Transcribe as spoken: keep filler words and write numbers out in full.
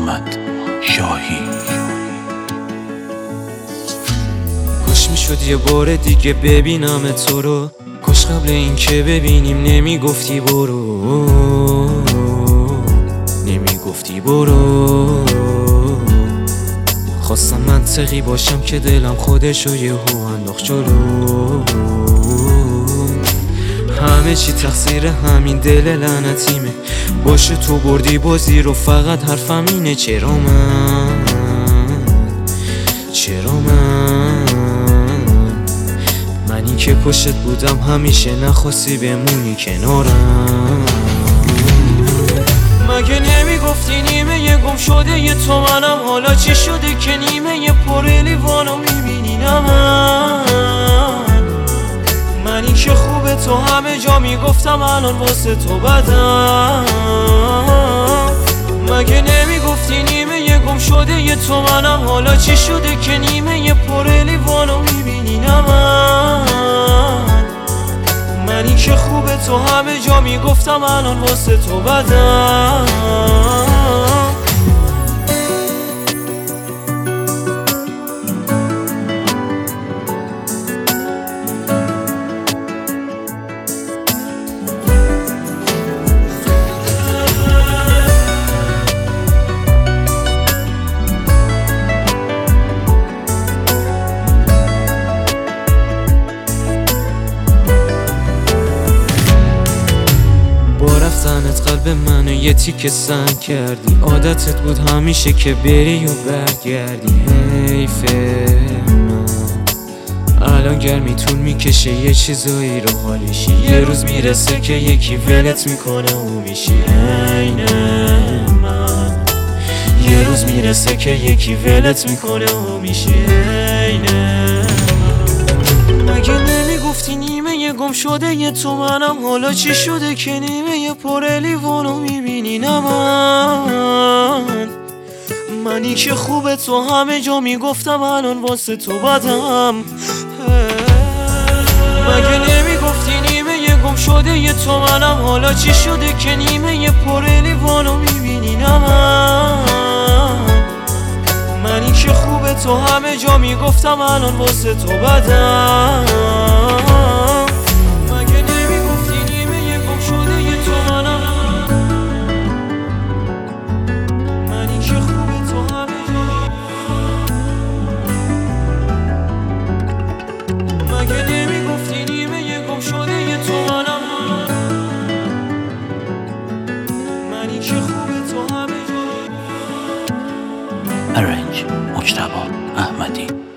محمد شاهی. کاش میشد یه بار دیگه ببینم تو رو، کاش قبل این که ببینیم نمیگفتی برو، نمیگفتی برو. خواستم منطقی باشم که دلم خودشو یهو انداخت جلو. همه چی تقصیر همین دل لعنتیمه، باشه تو بردی بازی رو، فقط حرفم اینه چرا من، چرا من منی که پشت بودم همیشه نخواستی بمونی کنارم. مگه نمیگفتی نیمه یه گم شده یه تو منم، حالا چی شده که نیمه یه پر لیوانو میبینی نه من؟ منی که خوبه تو همه جا میگفتم الان واسه تو بدم. مگه نمیگفتی نیمه یه گم شده یه تو منم، حالا چی شده که نیمه یه پر لیوانو میبینی نه من؟ منی که خوبه تو همه جا میگفتم الان واسه تو بدم. رفتنت قلب منو یه تیکه سنگ کردی، عادتت بود همیشه که بری و برگردی. حیفه من الان گرمیتون میکشه یه چیزایی رو حالیشی، یه روز میرسه که یکی ولت میکنه و میشی عین من. یه روز میرسه که یکی ولت میکنه و میشی عین من. مگه نمیگفتی نیمه یه گم شده یه تو منم، حالا چی شده که نیمه یه پر لیوانو میبینی نه من؟ منی که خوبه تو همه جا میگفتم الان واسه تو بدم. مگه نمیگفتی نیمه یه گم شده یه تو منم، حالا چی شده که نیمه یه پر لیوانو میبینی نه من؟ منی که خوبه تو همه جا میگفتم الان واسه تو بدم. مگه نمیگفتی نیمه یه گم شده یه تو منم، منی که خوبه تو همه جا. مگه نمیگفتی نیمه یه گم شده یه تو منم، منی که خوبه تو همه جا. ارنج مجتبی احمدی.